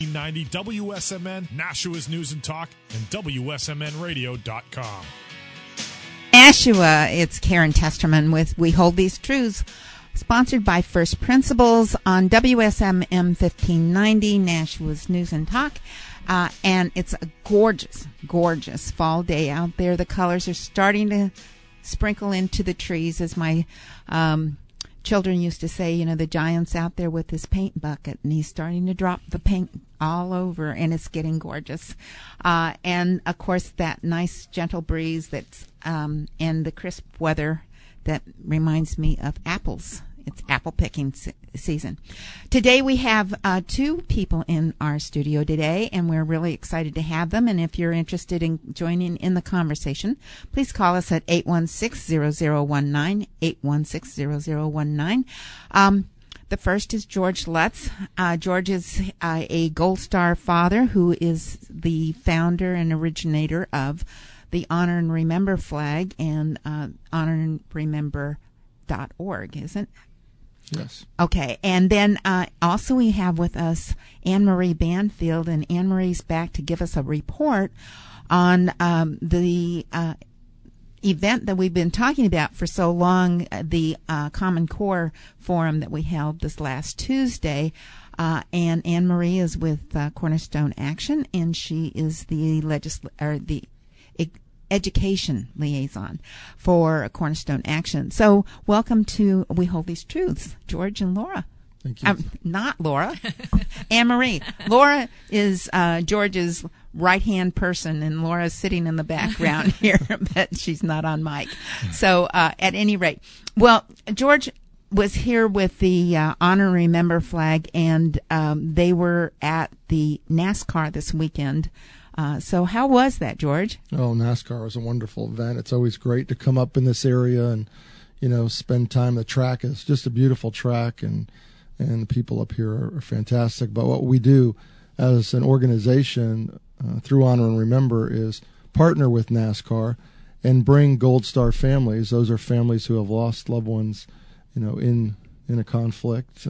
90 WSMN, Nashua's News and Talk, and WSMNradio.com. Nashua, it's Karen Testerman with We Hold These Truths, sponsored by First Principles on WSMM 1590, Nashua's News and Talk. And it's a gorgeous, gorgeous fall day out there. The colors are starting to sprinkle into the trees, as my children used to say, you know, the giant's out there with his paint bucket, and he's starting to drop the paint all over, and it's getting gorgeous. And, of course, that nice, gentle breeze that's and the crisp weather that reminds me of apples. It's apple picking season. Today we have two people in our studio today, and we're really excited to have them. And if you're interested in joining in the conversation, please call us at 816-0019, 816-0019. The first is George Lutz. George is a Gold Star father who is the founder and originator of the Honor and Remember flag and honorandremember.org, isn't it? Yes. Okay. And then also we have with us Anne-Marie Banfield, and Anne-Marie's back to give us a report on the event that we've been talking about for so long, the Common Core Forum that we held this last Tuesday. And Anne-Marie is with Cornerstone Action, and she is the education liaison for Cornerstone Action. So welcome to We Hold These Truths, George and Laura. Thank you. Not Laura, Anne-Marie. Laura is George's right-hand person, and Laura's sitting in the background here, but she's not on mic. So at any rate, well, George was here with the Honor and Remember flag, and they were at the NASCAR this weekend. So how was that, George? Oh, NASCAR was a wonderful event. It's always great to come up in this area and, you know, spend time. The track is just a beautiful track, and the people up here are fantastic. But what we do as an organization through Honor and Remember is partner with NASCAR and bring Gold Star families. Those are families who have lost loved ones, you know, in a conflict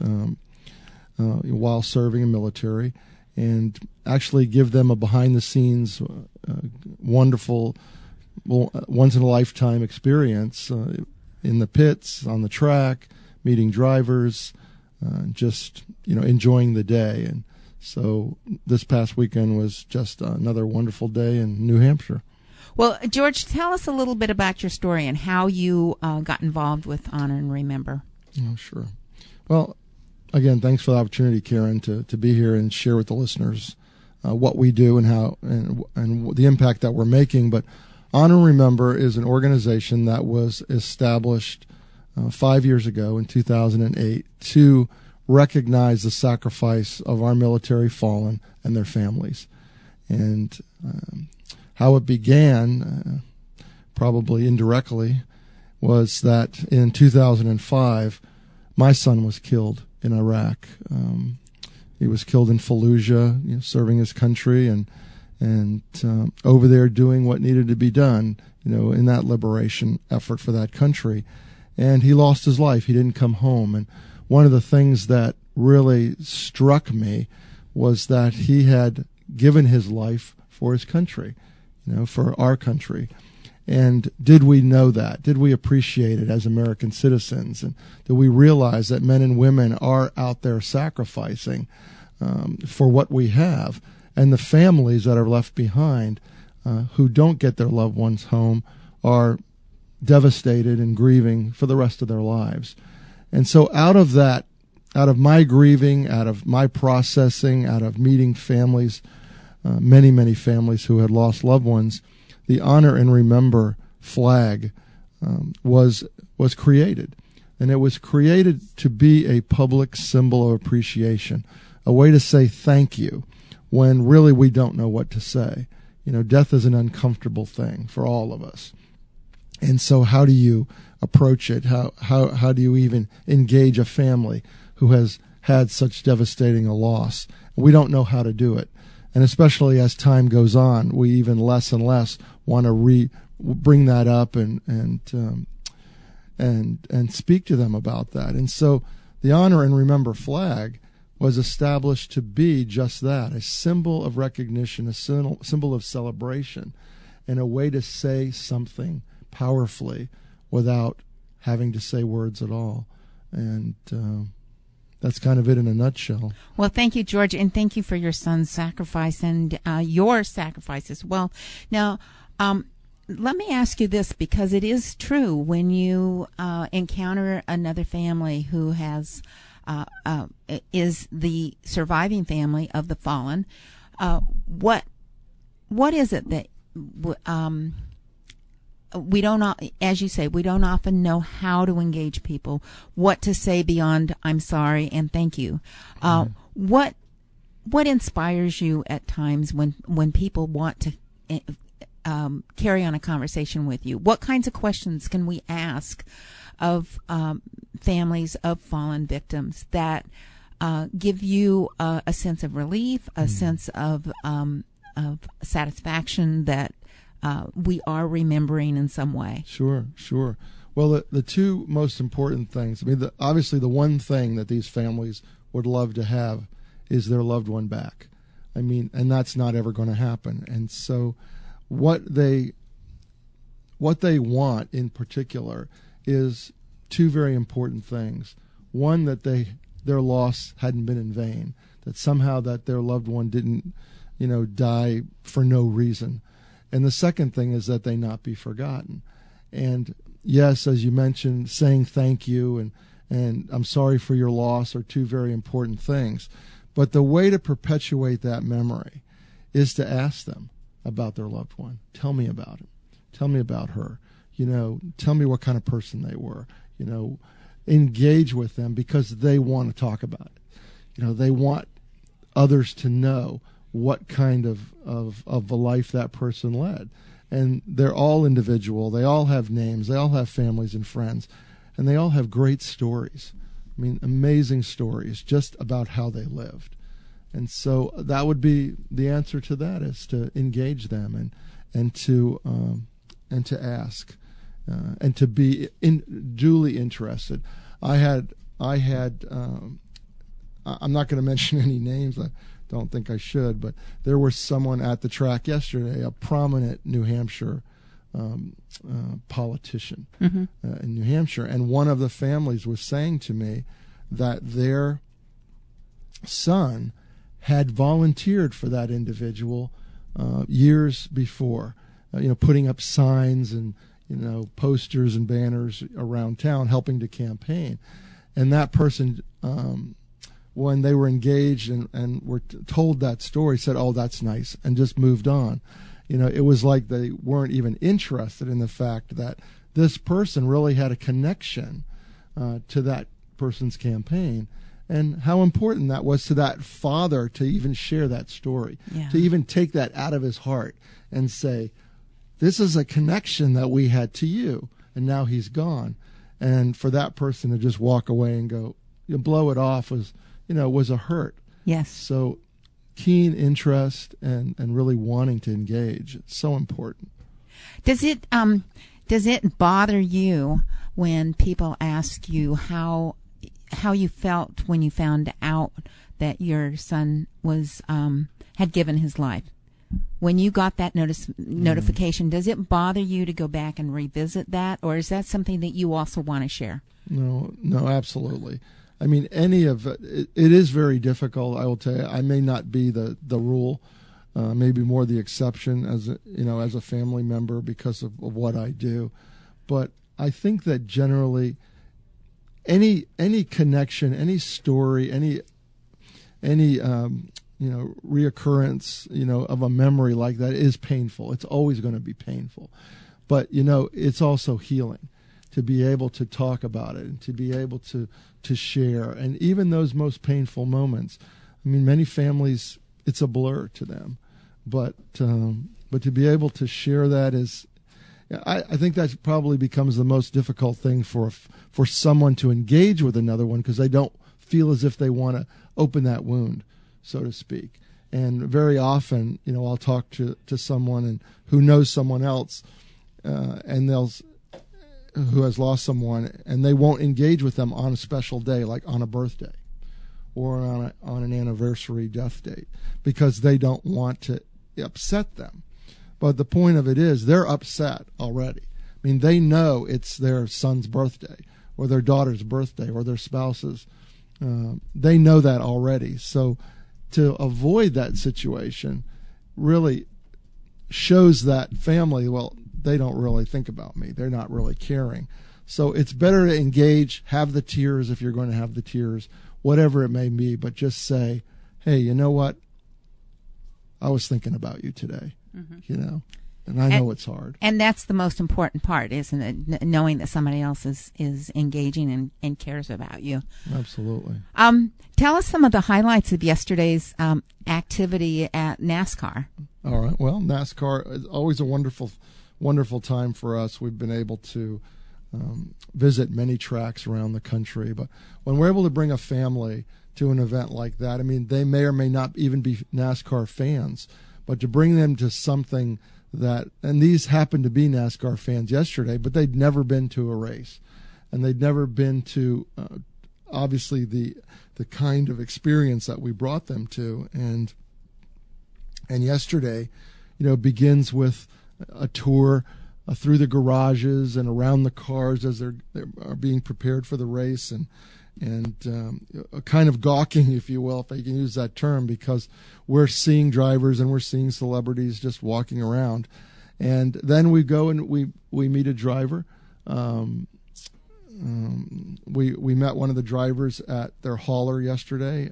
while serving in military, and actually give them a behind-the-scenes, wonderful, once-in-a-lifetime experience in the pits, on the track, meeting drivers, just, you know, enjoying the day. And so this past weekend was just another wonderful day in New Hampshire. Well, George, tell us a little bit about your story and how you got involved with Honor and Remember. Oh, sure. Well, again, thanks for the opportunity, Karen, to be here and share with the listeners what we do and how and the impact that we're making. But Honor and Remember is an organization that was established 5 years ago in 2008 to recognize the sacrifice of our military fallen and their families. And how it began, probably indirectly, was that in 2005, my son was killed in Iraq. He was killed in Fallujah, you know, serving his country and over there doing what needed to be done, you know, in that liberation effort for that country. And he lost his life. He didn't come home. And one of the things that really struck me was that he had given his life for his country, you know, for our country. And did we know that? Did we appreciate it as American citizens? And did we realize that men and women are out there sacrificing for what we have? And the families that are left behind who don't get their loved ones home are devastated and grieving for the rest of their lives. And so out of that, out of my grieving, out of my processing, out of meeting families, many, many families who had lost loved ones, the Honor and Remember flag was created. And it was created to be a public symbol of appreciation, a way to say thank you when really we don't know what to say. You know, death is an uncomfortable thing for all of us. And so how do you approach it? How do you even engage a family who has had such devastating a loss? We don't know how to do it. And especially as time goes on, we even less and less want to bring that up and speak to them about that. And so the Honor and Remember flag was established to be just that, a symbol of recognition, a symbol of celebration, and a way to say something powerfully without having to say words at all. And that's kind of it in a nutshell. Well, thank you, George, and thank you for your son's sacrifice and your sacrifice as well. Now, let me ask you this, because it is true when you encounter another family who has is the surviving family of the fallen. What is it that we don't, as you say, we don't often know how to engage people, what to say beyond "I'm sorry" and "thank you." What inspires you at times when people want to carry on a conversation with you? What kinds of questions can we ask of families of fallen victims that give you a sense of relief, a sense of satisfaction that we are remembering in some way? Sure. Well, the two most important things, I mean, obviously the one thing that these families would love to have is their loved one back. I mean, and that's not ever going to happen. And so what they want in particular is two very important things. One, that their loss hadn't been in vain, that somehow that their loved one didn't, die for no reason. And the second thing is that they not be forgotten. And yes, as you mentioned, saying thank you and I'm sorry for your loss are two very important things. But the way to perpetuate that memory is to ask them about their loved one. Tell me about him. Tell me about her. Tell me what kind of person they were. Engage with them because they want to talk about it. They want others to know what kind of a life that person led. And they're all individual. They all have names. They all have families and friends. And they all have great stories. I mean, amazing stories just about how they lived. And so that would be the answer to that, is to engage them and to ask and to be duly interested. I'm not going to mention any names. I don't think I should, but there was someone at the track yesterday, a prominent New Hampshire politician in New Hampshire, and one of the families was saying to me that their son had volunteered for that individual years before, putting up signs and posters and banners around town, helping to campaign. And that person, when they were engaged and were told that story, said, "Oh, that's nice," and just moved on. It was like they weren't even interested in the fact that this person really had a connection to that person's campaign, and how important that was to that father to even share that story, to even take that out of his heart and say, "This is a connection that we had to you, and now he's gone." And for that person to just walk away and go, blow it off was a hurt. Yes. So keen interest and really wanting to engage. It's so important. Does it bother you when people ask you how you felt when you found out that your son was had given his life? When you got that notification, does it bother you to go back and revisit that, or is that something that you also want to share? No, absolutely. I mean, any of it is very difficult. I will tell you, I may not be the rule, maybe more the exception as a family member because of what I do. But I think that generally, any connection, any story, any reoccurrence, of a memory like that is painful. It's always going to be painful. But, it's also healing to be able to talk about it and to be able to share. And even those most painful moments, I mean, many families, it's a blur to them. But to be able to share that is, I think that probably becomes the most difficult thing for someone to engage with another one, because they don't feel as if they want to open that wound, so to speak. And very often, I'll talk to someone who knows someone else, and who has lost someone, and they won't engage with them on a special day, like on a birthday or on an anniversary death date, because they don't want to upset them. But the point of it is they're upset already. I mean, they know it's their son's birthday or their daughter's birthday or their spouse's. They know that already. So to avoid that situation really shows that family, well, they don't really think about me. They're not really caring. So it's better to engage, have the tears if you're going to have the tears, whatever it may be, but just say, hey, you know what? I was thinking about you today, and I know it's hard. And that's the most important part, isn't it? Knowing that somebody else is engaging and cares about you. Absolutely. Tell us some of the highlights of yesterday's activity at NASCAR. All right. Well, NASCAR is always a wonderful time for us. We've been able to visit many tracks around the country, but when we're able to bring a family to an event like that, I mean, they may or may not even be NASCAR fans, but to bring them to something that, and these happened to be NASCAR fans yesterday, but they'd never been to a race, and they'd never been to obviously the kind of experience that we brought them to, and yesterday, begins with a tour through the garages and around the cars as they are being prepared for the race, and a kind of gawking, if you will, if I can use that term, because we're seeing drivers and we're seeing celebrities just walking around. And then we go and we meet a driver. We met one of the drivers at their hauler yesterday,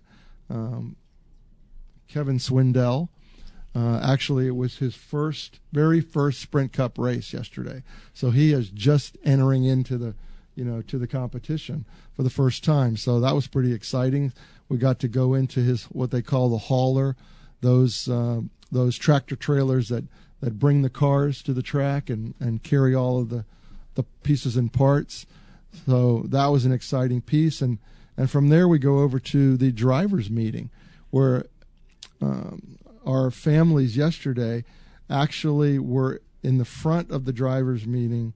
Kevin Swindell. Actually, it was his very first Sprint Cup race yesterday. So he is just entering into the competition for the first time. So that was pretty exciting. We got to go into his, what they call the hauler, those tractor trailers that bring the cars to the track and carry all of the pieces and parts. So that was an exciting piece. And from there we go over to the drivers meeting, where our families yesterday actually were in the front of the drivers meeting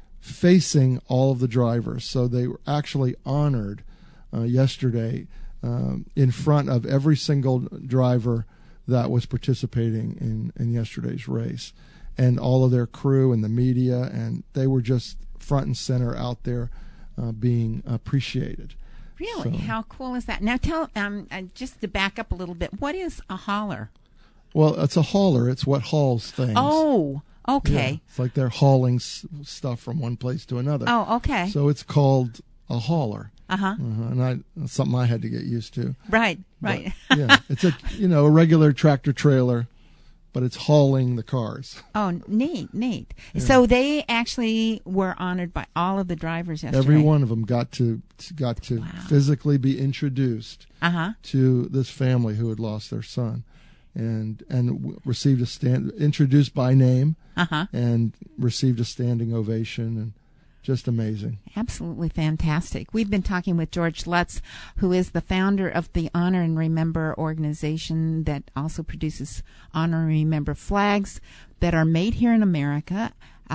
facing all of the drivers. So they were actually honored yesterday in front of every single driver that was participating in yesterday's race, and all of their crew and the media, and they were just front and center out there being appreciated. Really? So, how cool is that? Now tell, just to back up a little bit, what is a hauler? Well, it's a hauler. It's what hauls things. Oh, okay. Yeah, it's like they're hauling stuff from one place to another. Oh, okay. So it's called a hauler. Uh-huh. And that's something I had to get used to. Right. But, yeah, it's a regular tractor trailer, but it's hauling the cars. Oh, neat. Yeah. So they actually were honored by all of the drivers yesterday. Every one of them got to Wow. physically be introduced Uh-huh. to this family who had lost their son, and received introduced by name, Uh-huh. and received a standing ovation, and just amazing. Absolutely fantastic. We've been talking with George Lutz, who is the founder of the Honor and Remember organization that also produces Honor and Remember flags that are made here in America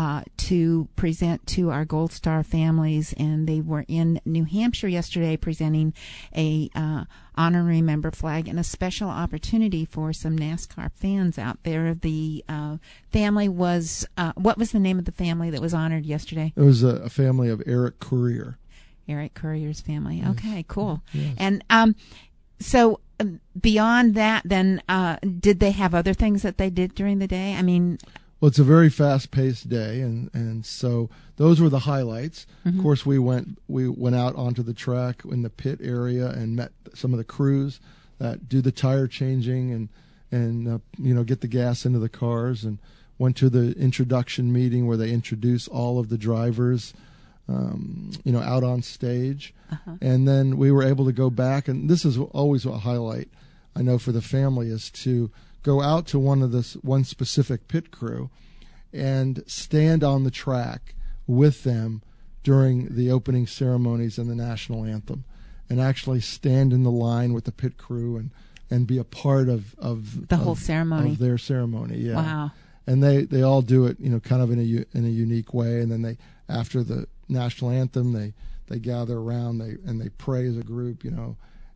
to present to our Gold Star families. And they were in New Hampshire yesterday presenting a Honor and Remember flag, and a special opportunity for some NASCAR fans out there. The family was, what was the name of the family that was honored yesterday? It was a family of Eric Courier. Eric Courier's family. Yes. Okay, cool. Yes. And so beyond that, then, did they have other things that they did during the day? I mean... Well, it's a very fast-paced day, and so those were the highlights. Mm-hmm. Of course, we went out onto the track in the pit area and met some of the crews that do the tire changing and get the gas into the cars, and went to the introduction meeting where they introduce all of the drivers, out on stage. Uh-huh. And then we were able to go back, and this is always a highlight, I know, for the family, is to go out to one specific pit crew and stand on the track with them during the opening ceremonies and the national anthem, and actually stand in the line with the pit crew and be a part of the whole ceremony, of their ceremony. Yeah. Wow. And they all do it, kind of in a unique way. And then after the national anthem, they gather around, they pray as a group,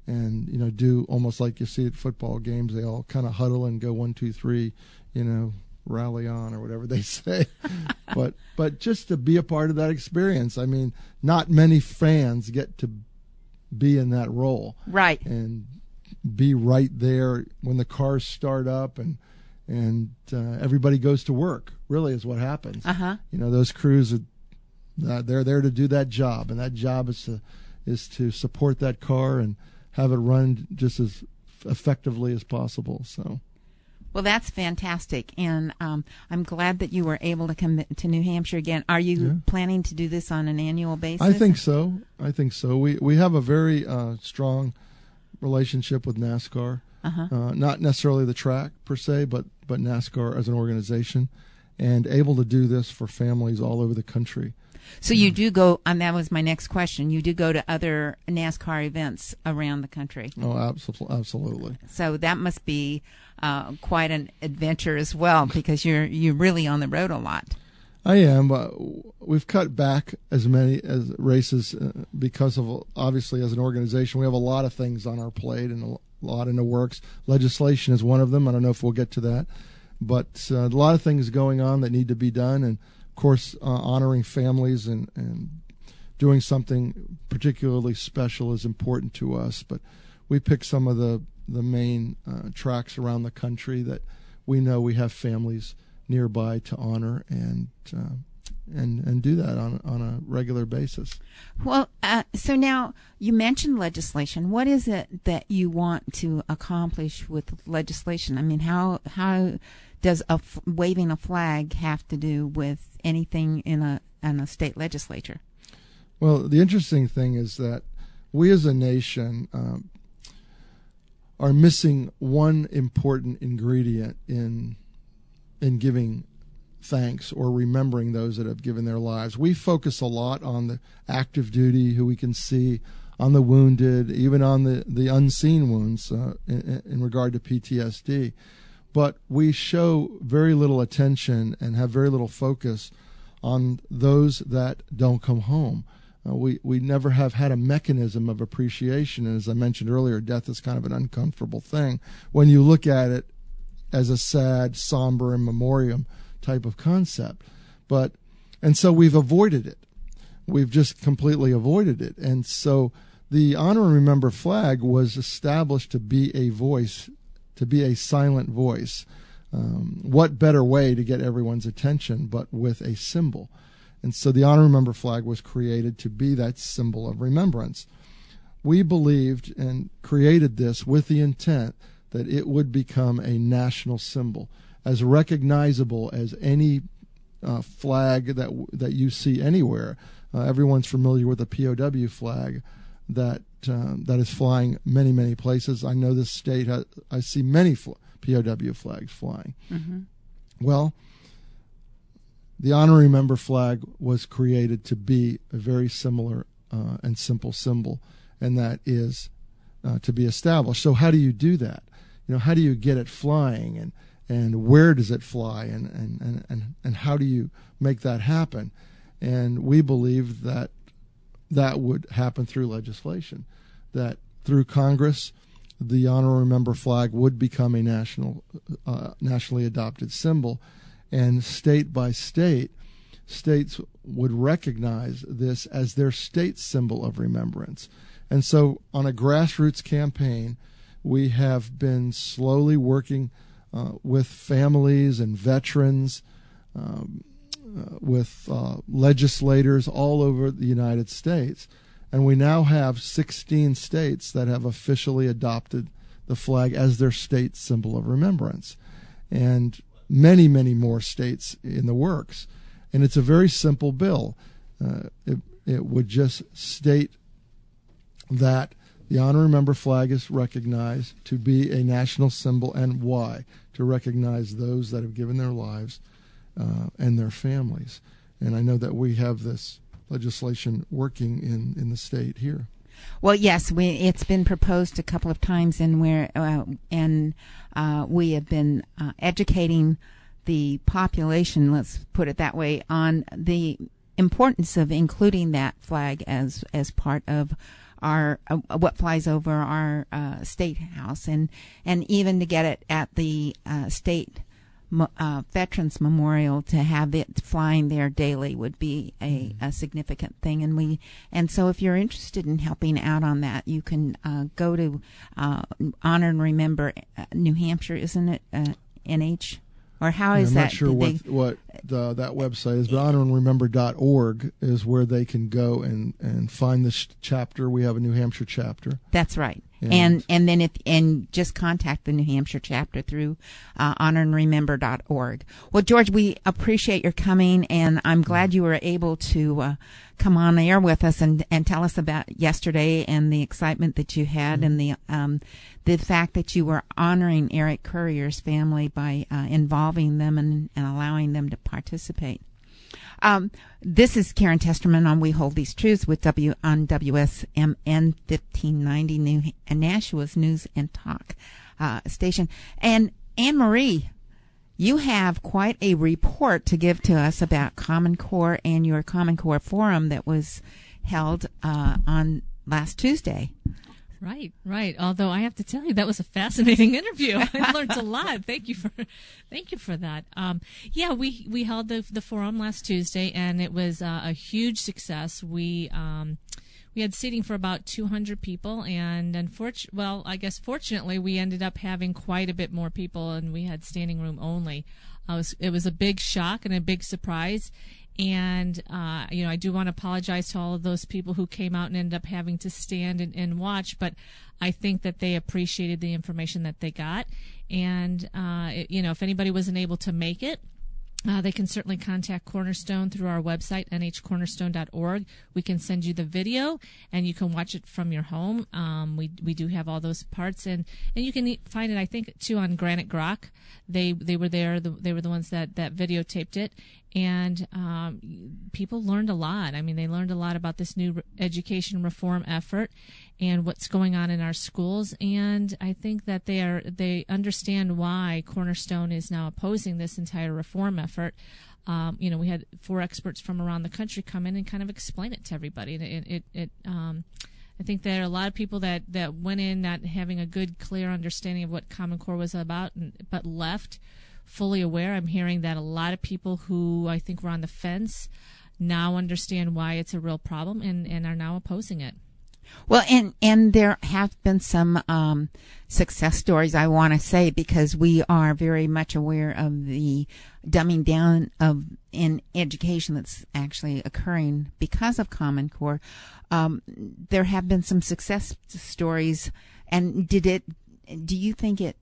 and do almost like you see at football games. They all kind of huddle and go 1, 2, 3, rally on or whatever they say. but just to be a part of that experience. I mean, not many fans get to be in that role, right? And be right there when the cars start up and everybody goes to work. Really, is what happens. Those crews they're there to do that job, and that job is to support that car and have it run just as effectively as possible. So. Well, that's fantastic, and I'm glad that you were able to come to New Hampshire again. Are you planning to do this on an annual basis? I think so. We have a very strong relationship with NASCAR. Not necessarily the track per se, but NASCAR as an organization, and able to do this for families all over the country. So you do go, and that was my next question, you do go to other NASCAR events around the country? Oh, absolutely. So that must be quite an adventure as well, because you're really on the road a lot. I am. We've cut back as many as races because of, obviously, as an organization, we have a lot of things on our plate and a lot in the works. Legislation is one of them. I don't know if we'll get to that. But a lot of things going on that need to be done, and of course, honoring families and doing something particularly special is important to us. But we pick some of the main tracks around the country that we know we have families nearby to honor and do that on a regular basis. Well, so now you mentioned legislation. What is it that you want to accomplish with legislation? I mean, how does waving a flag have to do with anything in a state legislature? Well, the interesting thing is that we as a nation are missing one important ingredient in giving thanks or remembering those that have given their lives. We focus a lot on the active duty, who we can see, on the wounded, even on the unseen wounds in regard to PTSD. But we show very little attention and have very little focus on those that don't come home. We never have had a mechanism of appreciation. And as I mentioned earlier, death is kind of an uncomfortable thing when you look at it as a sad, somber in memoriam type of concept. And so we've avoided it. We've just completely avoided it. And so the Honor and Remember flag was established to be a voice, to be a silent voice. What better way to get everyone's attention but with a symbol? And so the Honor and Remember flag was created to be that symbol of remembrance. We believed and created this with the intent that it would become a national symbol, as recognizable as any flag that you see anywhere. Everyone's familiar with the POW flag that is flying many, many places. I know this state I see many POW flags flying. Mm-hmm. Well, the Honor and Remember flag was created to be a very similar and simple symbol, and that is to be established. So how do you do that? How do you get it flying, and where does it fly, and how do you make that happen? And we believe that would happen through legislation, that through Congress, the Honor and Remember flag would become a nationally adopted symbol, and state by state, states would recognize this as their state symbol of remembrance. And so on a grassroots campaign, we have been slowly working with families and veterans, with legislators all over the United States. And we now have 16 states that have officially adopted the flag as their state symbol of remembrance, and many, many more states in the works. And it's a very simple bill. It would just state that the Honor and Remember flag is recognized to be a national symbol, and why? To recognize those that have given their lives and their families. And I know that we have this legislation working in the state here. Well, yes, it's been proposed a couple of times, and we have been educating the population, let's put it that way, on the importance of including that flag as part of our what flies over our state house, and even to get it at the state Veterans Memorial, to have it flying there daily would be a significant thing. And so if you're interested in helping out on that, you can go to Honor and Remember New Hampshire, isn't it? NH, or how is that? I'm not sure what that website is, but honorandremember.org is where they can go and find this chapter. We have a New Hampshire chapter. That's right. And then just contact the New Hampshire chapter through honorandremember.org. Well, George, we appreciate your coming, and I'm glad you were able to come on air with us and tell us about yesterday and the excitement that you had, and the fact that you were honoring Eric Currier's family by involving them and allowing them to participate. This is Karen Testerman on We Hold These Truths on WSMN 1590 Nashua's News and Talk station. And Anne Marie, you have quite a report to give to us about Common Core and your Common Core forum that was held on last Tuesday. Right. Although I have to tell you, that was a fascinating interview. I learned a lot. Thank you for that. We held the forum last Tuesday, and it was a huge success. We had seating for about 200 people, and fortunately, we ended up having quite a bit more people, and we had standing room only. It was a big shock and a big surprise. And, I do want to apologize to all of those people who came out and ended up having to stand and watch, but I think that they appreciated the information that they got. And, if anybody wasn't able to make it, they can certainly contact Cornerstone through our website, nhcornerstone.org. We can send you the video, and you can watch it from your home. We do have all those parts, and you can find it, I think, too, on Granite Grok. They were there. They were the ones that videotaped it, and people learned a lot. I mean, they learned a lot about this new education reform effort and what's going on in our schools. And I think that they understand why Cornerstone is now opposing this entire reform effort. We had 4 experts from around the country come in and kind of explain it to everybody. And I think there are a lot of people that went in not having a good, clear understanding of what Common Core was about, but left fully aware. I'm hearing that a lot of people who I think were on the fence now understand why it's a real problem and are now opposing it. Well, and there have been some success stories, I want to say, because we are very much aware of the dumbing down in education that's actually occurring because of Common Core. There have been some success stories, and do you think it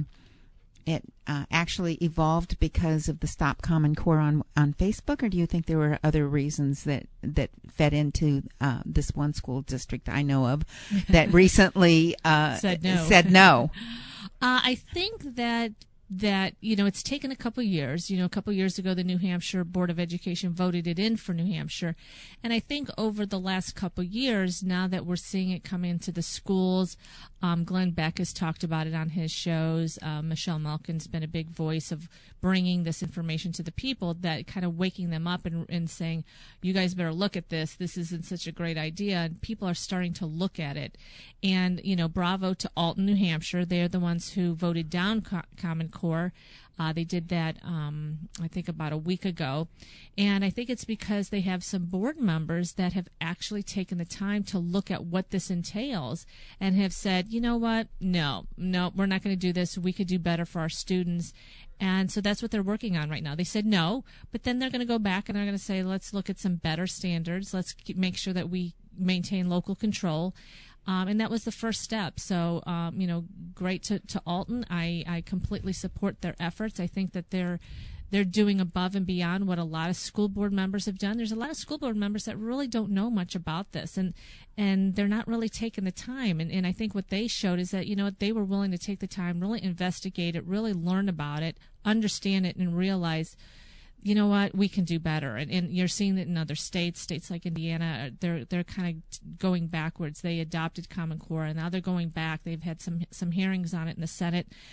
actually evolved because of the Stop Common Core on Facebook, or do you think there were other reasons that fed into this one school district I know of that recently said no? I think that it's taken a couple years. A couple years ago, the New Hampshire Board of Education voted it in for New Hampshire. And I think over the last couple years, now that we're seeing it come into the schools, Glenn Beck has talked about it on his shows. Michelle Malkin's been a big voice of bringing this information to the people, that kind of waking them up and saying, you guys better look at this. This isn't such a great idea. And people are starting to look at it. And, bravo to Alton, New Hampshire. They're the ones who voted down Common Core. They did that, I think, about a week ago. And I think it's because they have some board members that have actually taken the time to look at what this entails and have said, you know what, no, we're not going to do this. We could do better for our students. And so that's what they're working on right now. They said no, but then they're going to go back and they're going to say, let's look at some better standards. Let's make sure that we maintain local control. And that was the first step. So, great to Alton. I completely support their efforts. I think that they're doing above and beyond what a lot of school board members have done. There's a lot of school board members that really don't know much about this, and they're not really taking the time. And I think what they showed is that, they were willing to take the time, really investigate it, really learn about it, understand it, and realize, you know what, we can do better. And you're seeing it in other states like Indiana. They're kind of going backwards. They adopted Common Core, and now they're going back. They've had some hearings on it in the Senate.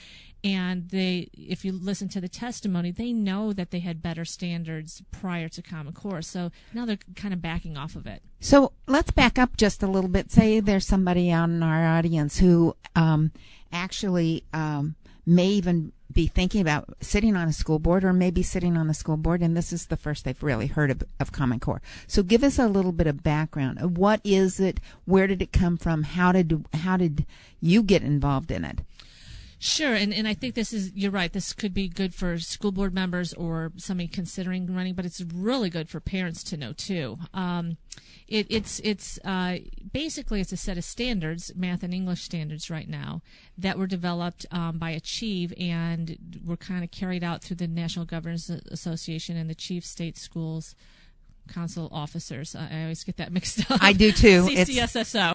And if you listen to the testimony, they know that they had better standards prior to Common Core. So now they're kind of backing off of it. So let's back up just a little bit. Say there's somebody out in our audience who actually may even be thinking about sitting on a school board, or maybe sitting on a school board, and this is the first they've really heard of Common Core. So give us a little bit of background. What is it? Where did it come from? How did you get involved in it? Sure, and I think you're right, this could be good for school board members or somebody considering running, but it's really good for parents to know too. It's basically it's a set of standards, math and English standards right now, that were developed by Achieve and were kind of carried out through the National Governors Association and the Chief State Schools Council officers. I always get that mixed up. I do too. CCSSO.